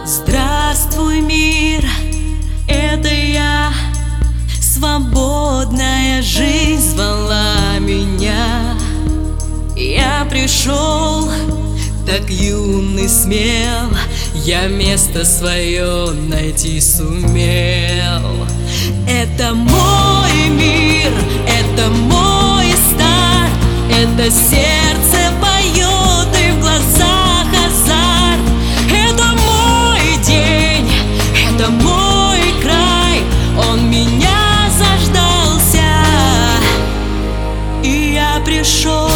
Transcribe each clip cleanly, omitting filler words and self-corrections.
Здравствуй, мир, это я. Свободная жизнь звала меня. Я пришел, так юный, смел. Я место свое найти сумел. Это мой мир, это мой старт. Это сердце поет и в глазах азарт. Это мой день, это мой край. Он меня заждался, и я пришел.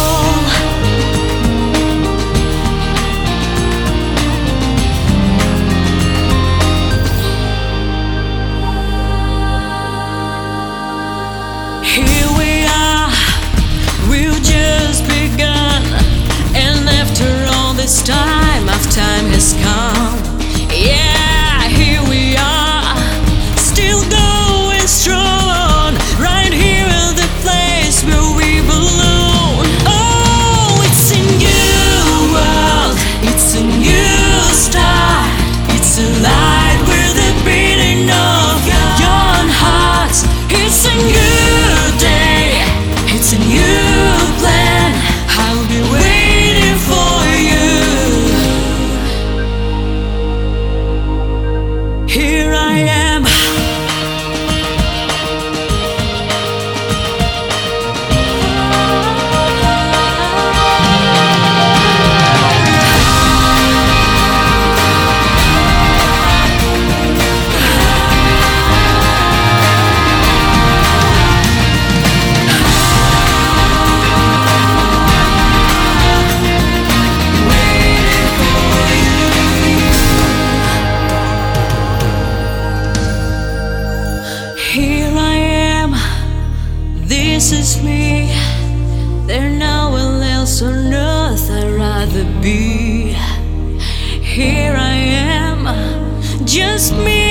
Here we are, we've just begun. And after all this time has come. Yeah, here we are, still going strong. Right here in the place where we belong. Oh, it's a new world, it's a new start. It's a light with the beating of young hearts. It's a new day, it's a new plan. I'll be waiting for you. Here I am. Here I am, this is me. There's nowhere else on earth I'd rather be. Here I am, just me.